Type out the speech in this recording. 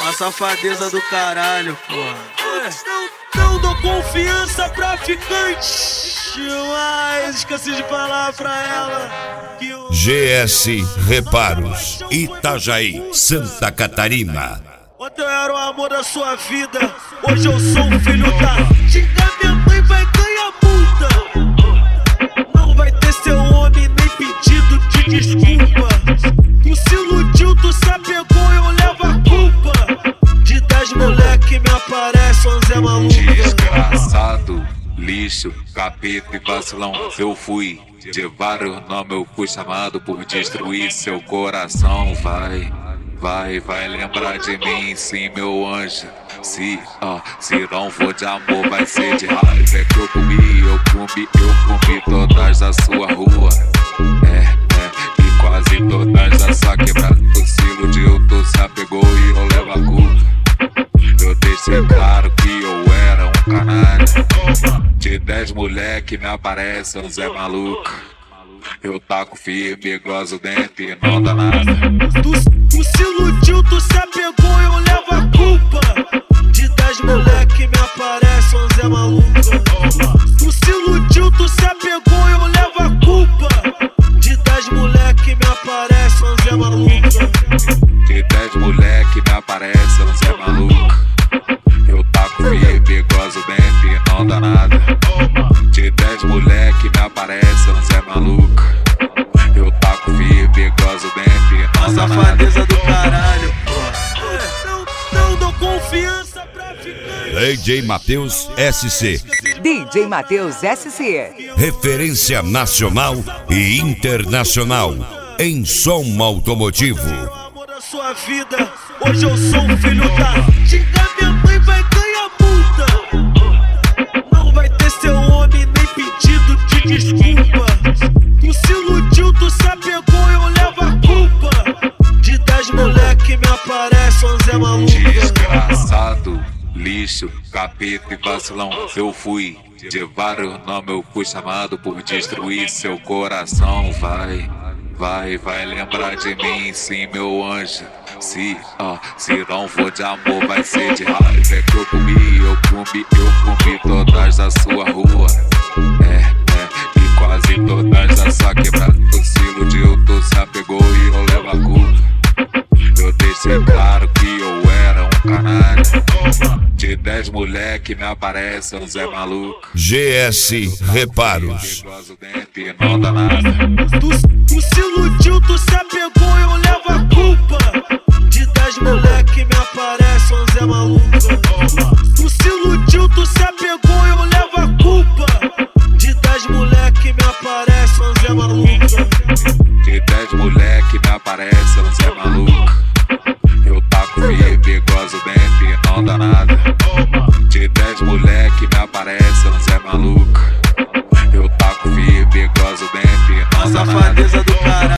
A safadeza do caralho, porra. Não dou confiança pra ficante. Mas esqueci de falar pra ela que o GS Reparos, Itajaí, Santa Catarina. ontem eu era o amor da sua vida, hoje eu sou um filho da... Xingar minha mãe vai ganhar multa. Não vai ter seu homem nem pedido de desculpa. Tu se iludiu, tu se apegou, eu levo a culpa. De 10 moleque me aparece 11 maluca. Desgraçado, lixo, capeta e vacilão. Eu fui de vários nomes, eu fui chamado por destruir seu coração. Vai lembrar de mim, sim, meu anjo. Se não for de amor, vai ser de raiva. É que eu comi todas da sua rua. E quase todas da sua quebrada. Tu se iludiu, tu se apegou e eu levo a culpa. Eu deixei claro que eu era um canalha. De 10 moleque me aparece um Zé maluco. Eu taco firme, gozo o dente e não dá nada. Tu se iludiu, tu se apegou, eu levo a culpa. De 10 moleque me aparece 11 maluca. Tu se iludiu, tu se apegou, eu levo a culpa. De 10 moleque me aparece 11 maluca. De 10 moleque me aparece 11 maluca. Eu taco firme, gozo o dente e não dá nada. De 10 moleque me aparece 11 maluca. Eu taco firme, gozo o dente e A não dá nada. safadeza do caralho, porra. Não dou confiança pra ficante. DJ Matheus SC, DJ Matheus SC. referência nacional e internacional em som automotivo. Amor da sua vida, hoje eu sou um filho da... Xingar minha mãe vai ganhar multa. Não vai ter seu homem nem pedido de desculpa. Tu se iludiu, tu se apegou, eu levo a culpa. De 10 moleque me aparece 11 maluca. Desgraçado, lixo, capeta e vacilão. Eu fui de vários nomes, eu fui chamado por destruir seu coração. Vai lembrar de mim, sim, meu anjo. Se não for de amor, vai ser de raiva. É que eu comi todas da sua rua. E quase todas da sua quebrada. Tu se iludiu, tu se apegou e eu levo a culpa. Eu deixei claro que eu era um canalha. De 10 moleque me aparece um Zé maluco. GS Reparos, Gozo o dente e não dá nada. Tu se iludiu, tu se apegou, eu levo a culpa. De 10 moleque me aparece 11 maluca. Tu se iludiu, tu se apegou, eu levo a culpa. De 10 moleque me aparece 11 maluca. De 10 moleque me aparece 11 maluco. Eu taco firme, gozo o dente e não dá nada. De 10 moleque me aparece 11 maluco. Eu taco firme, gozo o dente e A não dá nada. safadeza do caralho.